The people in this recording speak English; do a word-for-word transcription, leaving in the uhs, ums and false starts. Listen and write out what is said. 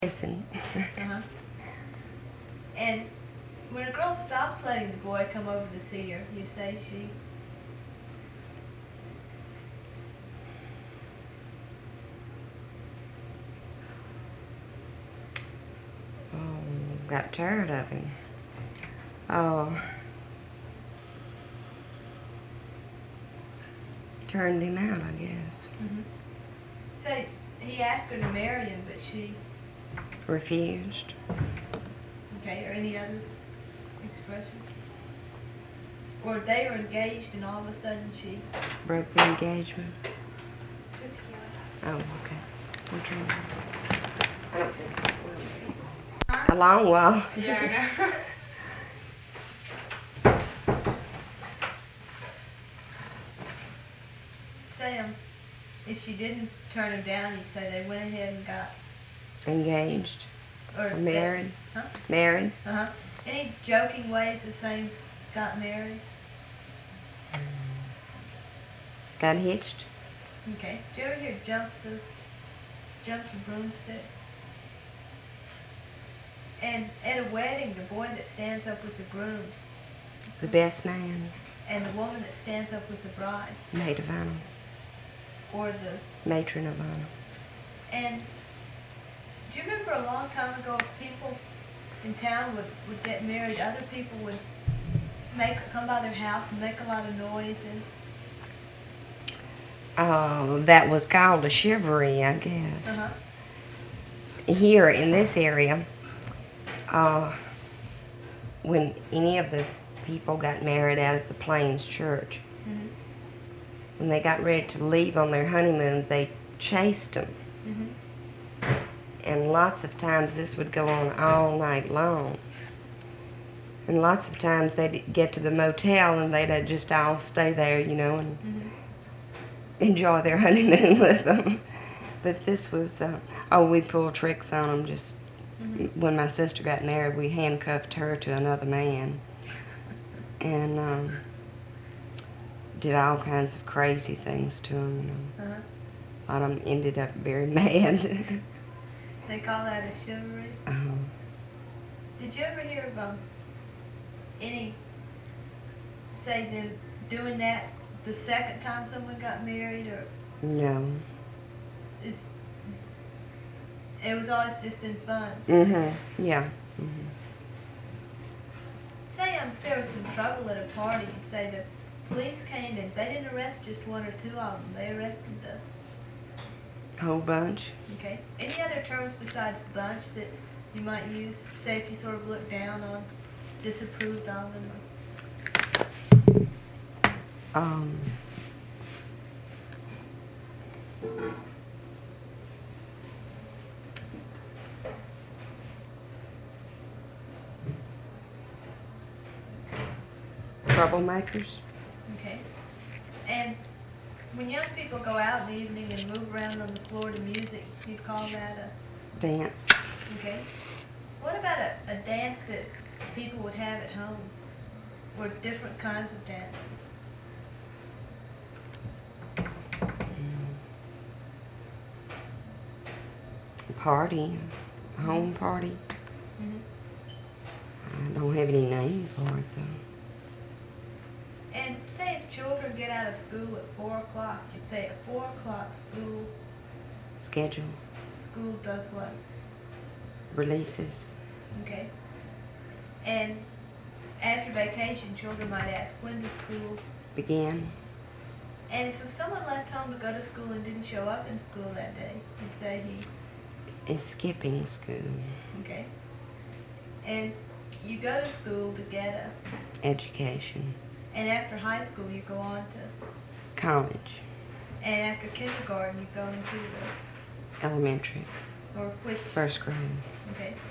Listen. Uh-huh. And when a girl stops letting the boy come over to see her, you say she... Oh, got tired of him. Oh. Turned him out, I guess. Mm-hmm. Say, he asked her to marry him, but she... Refused. Okay, or any other expressions? Or they were engaged and all of a sudden she... Broke the engagement. Oh, okay. I'm trying to... I don't think it will be. A long while. Yeah, I know. Say, um, if she didn't turn him down, you'd say they went ahead and got... Engaged. Or Or married. Huh? Married. Uh-huh. Any joking ways of saying got married? Got hitched. Okay. Did you ever hear jump the jump the broomstick? And at a wedding, the boy that stands up with the groom The best man. and the woman that stands up with the bride, Maid of honor. or the Matron of honor. and do you remember a long time ago if people in town would, would get married, other people would make come by their house and make a lot of noise and Oh, that was called a chivalry, I guess. uh-huh. Here in this area, uh, when any of the people got married out at the Plains Church, Mm-hmm. when they got ready to leave on their honeymoon, they chased them. Mm-hmm. And lots of times this would go on all night long. And lots of times they'd get to the motel and they'd just all stay there, you know, and Mm-hmm. enjoy their honeymoon with them. But this was, uh, oh, we pulled tricks on them. Just Mm-hmm. when my sister got married, we handcuffed her to another man. And um, did all kinds of crazy things to him, you know. Uh-huh. A lot of them ended up very mad. They call that a chivalry. uh, Did you ever hear of um, any say them doing that the second time someone got married, or no. is it was always just in fun? Mm-hmm. Yeah. Mm-hmm. Say um, if there was some trouble at a party, and say the police came and they didn't arrest just one or two of them, they arrested the Whole bunch. okay. Any other terms besides bunch that you might use? Say if you sort of look down on, disapproved of them. Or, Um, troublemakers. okay. And when young people go out in the evening and move around on the floor to music, you'd call that Dance. a, okay. What about a, a dance that people would have at home? Or different kinds of dances? Party. Home party. Mm-hmm. I don't have any name for it, though. And say if children get out of school at four o'clock, you'd say at four o'clock school, Schedule. school does what? Releases. Okay. And after vacation, children might ask, when does school? Begin. And if someone left home to go to school and didn't show up in school that day, you'd say he, Is skipping school. okay. And you go to school to get a, Education. and after high school you go on to, College. and after kindergarten you go into the, Elementary. or which, First grade. okay.